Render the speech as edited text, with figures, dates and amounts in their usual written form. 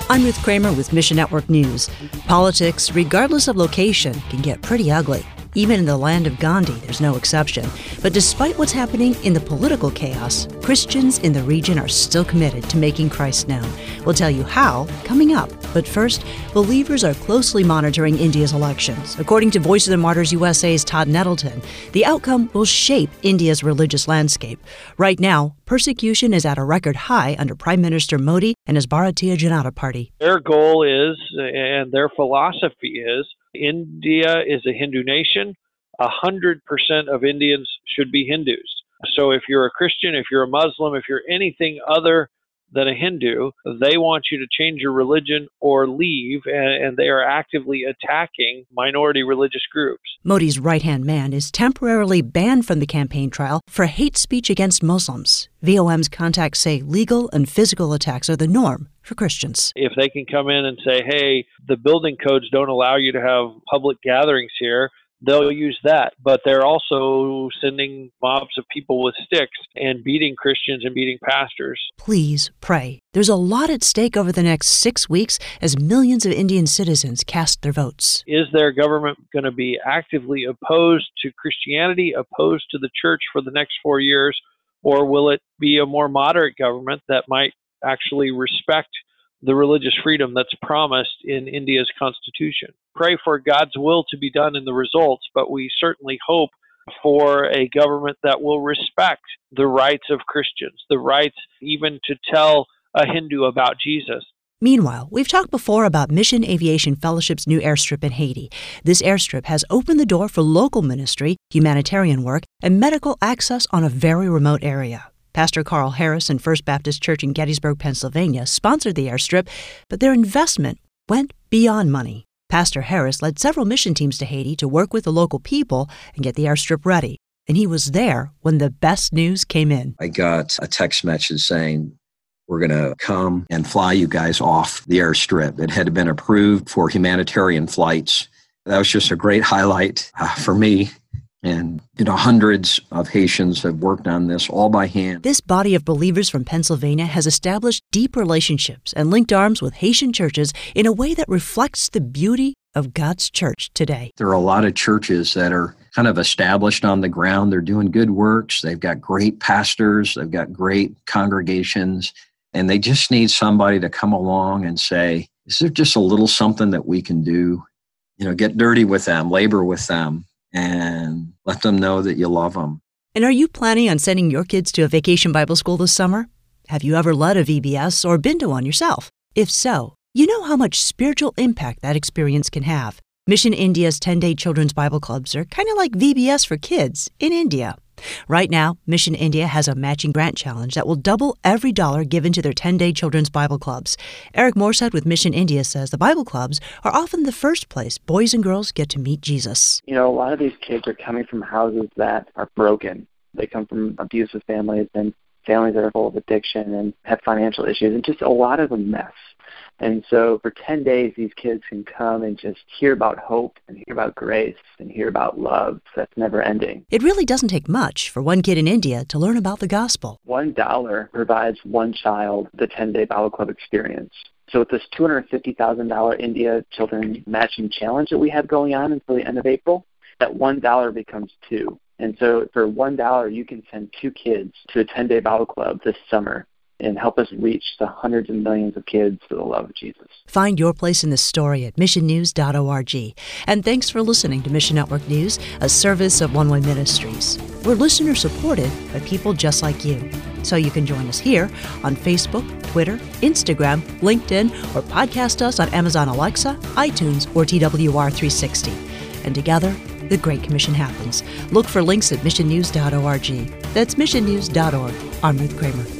I'm Ruth Kramer with Mission Network News. Politics, regardless of location, can get pretty ugly. Even in the land of Gandhi, there's no exception. But despite what's happening in the political chaos, Christians in the region are still committed to making Christ known. We'll tell you how coming up. But first, believers are closely monitoring India's elections. According to Voice of the Martyrs USA's Todd Nettleton, the outcome will shape India's religious landscape. Right now, persecution is at a record high under Prime Minister Modi and his Bharatiya Janata Party. Their goal is, and their philosophy is, India is a Hindu nation. 100% of Indians should be Hindus. So if you're a Christian, if you're a Muslim, if you're anything other than a Hindu, they want you to change your religion or leave, and they are actively attacking minority religious groups. Modi's right-hand man is temporarily banned from the campaign trail for hate speech against Muslims. VOM's contacts say legal and physical attacks are the norm for Christians. If they can come in and say, hey, the building codes don't allow you to have public gatherings here, they'll use that. But they're also sending mobs of people with sticks and beating Christians and beating pastors. Please pray. There's a lot at stake over the next 6 weeks as millions of Indian citizens cast their votes. Is their government going to be actively opposed to Christianity, opposed to the church for the next 4 years, or will it be a more moderate government that might actually respect the religious freedom that's promised in India's constitution? Pray for God's will to be done in the results, but we certainly hope for a government that will respect the rights of Christians, the rights even to tell a Hindu about Jesus. Meanwhile, we've talked before about Mission Aviation Fellowship's new airstrip in Haiti. This airstrip has opened the door for local ministry, humanitarian work, and medical access on a very remote area. Pastor Carl Harris and First Baptist Church in Gettysburg, Pennsylvania, sponsored the airstrip, but their investment went beyond money. Pastor Harris led several mission teams to Haiti to work with the local people and get the airstrip ready. And he was there when the best news came in. I got a text message saying, we're going to come and fly you guys off the airstrip. It had been approved for humanitarian flights. That was just a great highlight for me. And, hundreds of Haitians have worked on this all by hand. This body of believers from Pennsylvania has established deep relationships and linked arms with Haitian churches in a way that reflects the beauty of God's church today. There are a lot of churches that are kind of established on the ground. They're doing good works. They've got great pastors. They've got great congregations. And they just need somebody to come along and say, is there just a little something that we can do? Get dirty with them, labor with them, and let them know that you love them. And are you planning on sending your kids to a vacation Bible school this summer? Have you ever led a VBS or been to one yourself? If so, you know how much spiritual impact that experience can have. Mission India's 10-day children's Bible clubs are kind of like VBS for kids in India. Right now, Mission India has a matching grant challenge that will double every dollar given to their 10-day children's Bible clubs. Eric Morset with Mission India says the Bible clubs are often the first place boys and girls get to meet Jesus. A lot of these kids are coming from houses that are broken. They come from abusive families and families that are full of addiction and have financial issues and just a lot of a mess. And so for 10 days, these kids can come and just hear about hope and hear about grace and hear about love that's never ending. It really doesn't take much for one kid in India to learn about the gospel. $1 provides one child the 10-day Bible Club experience. So with this $250,000 India Children Matching Challenge that we have going on until the end of April, that $1 becomes $2. And so for $1, you can send 2 kids to a 10-day Bible Club this summer and help us reach the hundreds of millions of kids for the love of Jesus. Find your place in this story at missionnews.org. And thanks for listening to Mission Network News, a service of One Way Ministries. We're listener-supported by people just like you. So you can join us here on Facebook, Twitter, Instagram, LinkedIn, or podcast us on Amazon Alexa, iTunes, or TWR360. And together, the Great Commission happens. Look for links at missionnews.org. That's missionnews.org. I'm Ruth Kramer.